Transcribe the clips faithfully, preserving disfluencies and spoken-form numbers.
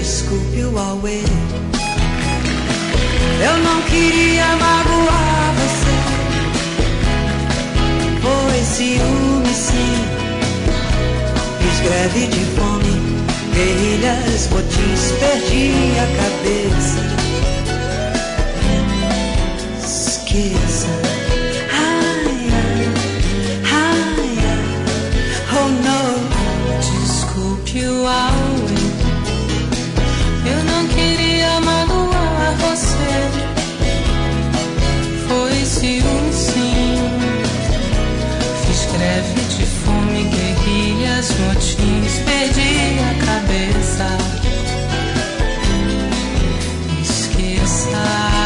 desculpe o auê. Eu não queria magoar você. Foi ciúme sim. Fiz greve de fome, guerrilhas, botins, perdi a cabeça. Esqueça. Ai, ai, ai, ai. Oh no. Desculpe o auê. Eu não queria magoar você. Foi ciúme sim. Fiz greve de fome, guerrilhas, motins, perdi a cabeça. Esqueça.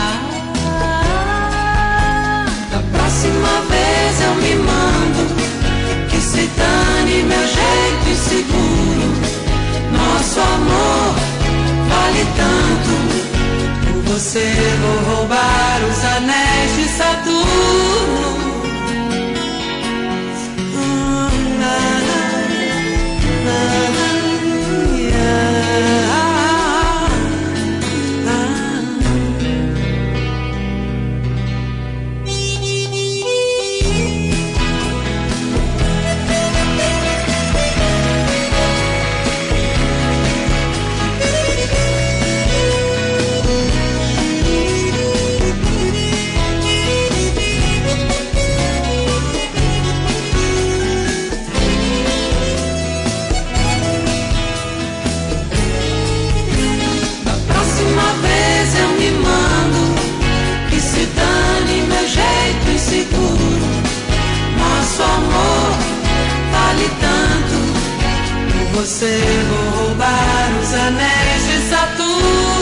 Da próxima vez eu me mando. Que se dane meu jeito inseguro. Nosso amor vale tanto. Por você vou roubar os anéis de Saturno. Nosso amor vale tanto. Por você vou roubar os anéis de Saturno.